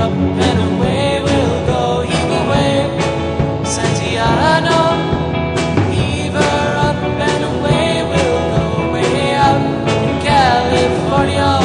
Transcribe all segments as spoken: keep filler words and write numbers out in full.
up and away we'll go, heave away, Santiano. Heave her up and away we'll go, way out in California.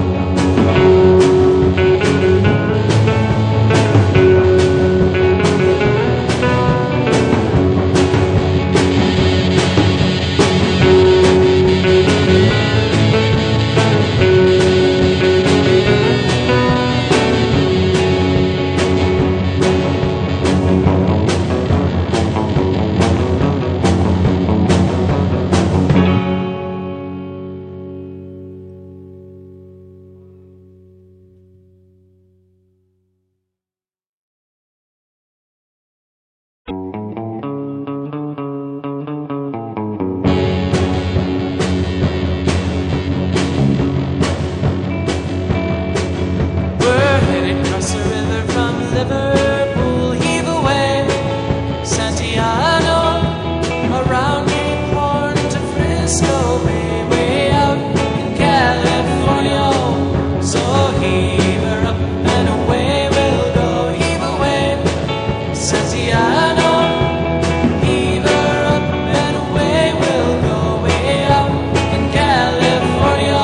Liverpool, heave away, Santiano, around Cape Horn to Frisco, way, way out in California. So heave her up and away we'll go, heave away, Santiano. Heave her up and away we'll go, way out in California.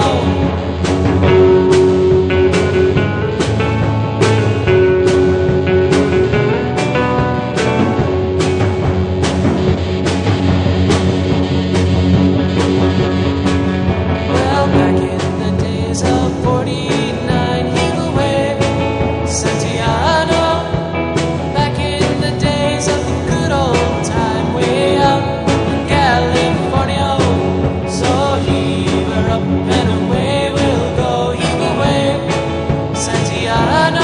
forty-nine, heave away, Santiano. Back in the days of the good old time, way out in California. So heave her up and away we'll go, heave away, Santiano.